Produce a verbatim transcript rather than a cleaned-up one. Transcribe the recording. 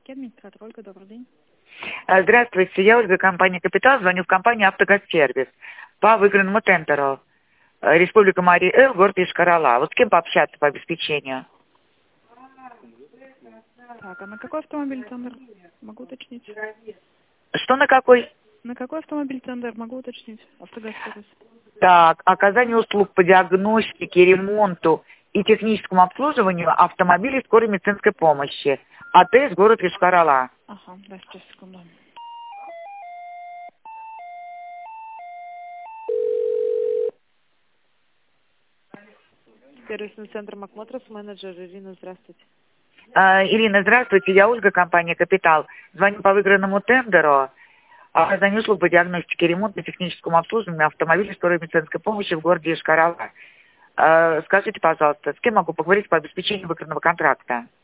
Здравствуйте, администратор Ольга, добрый день. Здравствуйте, я Ольга, компания «Капитал», звоню в компанию «Автогазсервис» по выигранному тендеру. Республика Марий-Эл, город Йошкар-Ола. Вот с кем пообщаться по обеспечению? Так, а на какой автомобиль тендер? Могу уточнить. Что на какой? На какой автомобиль тендер? Могу уточнить. Автогазсервис. Так, оказание услуг по диагностике, ремонту и техническому обслуживанию автомобилей скорой медицинской помощи. АТС, город Йошкар-Ола. Ага, да, сейчас, секунду. Сервисный центр Макмотрос, менеджер Ирина, здравствуйте. А, Ирина, здравствуйте, я Ольга, компания «Капитал». Звоню по выигранному тендеру. Оказание услуг по диагностике, ремонту и техническому обслуживанию автомобилей скорой медицинской помощи в городе Йошкар-Ола. А, скажите, пожалуйста, с кем могу поговорить по обеспечению выигранного контракта?